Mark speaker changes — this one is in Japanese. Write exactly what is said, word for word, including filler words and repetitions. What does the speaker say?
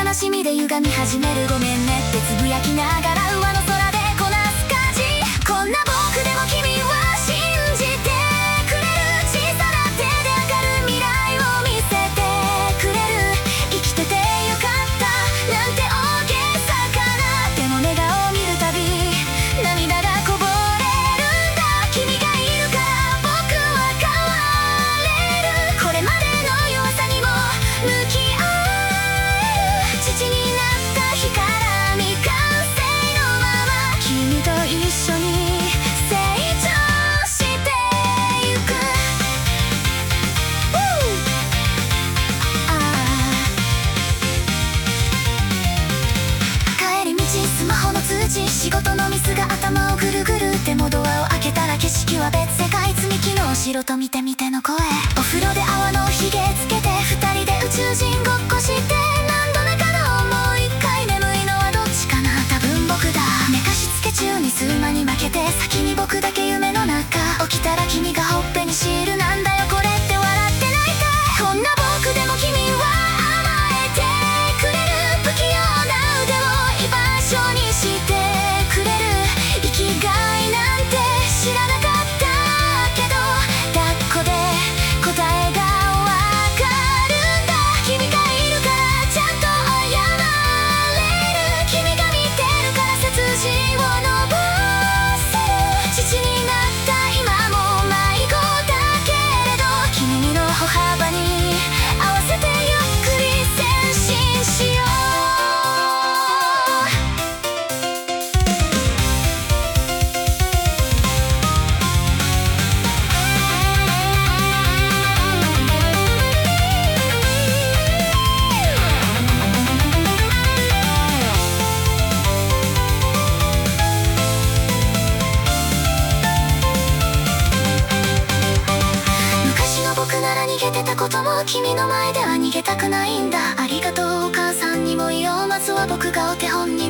Speaker 1: 悲しみで歪み始めるごめんねってつぶやきながら上の空でこなす感じ。こんな僕でも君は信じてくれる。小さな手で明るい未来を見せてくれる。生きててよかったなんて大げさかな。でも寝顔を見るたび涙がこぼれるんだ。君がいるから僕は変われる。これまでの弱さにも向き合える。父になった日から未完成のまま君と一緒に成長してゆく。帰り道スマホの通知仕事のミスが頭をぐるぐる。でもドアを開けたら景色は別世界。積み木の後ろと見て見ての声。お風呂で泡のひげつけて二人で宇宙人ごっこして。何度目かのもう一回眠いのはどっちかな。多分僕だ。寝かしつけ中に数間に負けて先に僕だけ夢の中。起きたら君がほっぺにシール。なんだよこれって笑って泣いた。こんな僕でも君は甘えてくれる。不器用な腕を居場所にしてくれる。生きがいなんて知らなかったけど抱っこで答えがわかるんだ。君がいるからちゃんと謝れる。君が見てるから背筋を伸ばせる。父になった今も迷子だけれど君の歩幅に合わせてゆっくり前進しよう。昔の僕なら逃げてたことも君の前では逃げたくないんだ。ありがとうお母さんにもいいよ。まずは僕がお手本に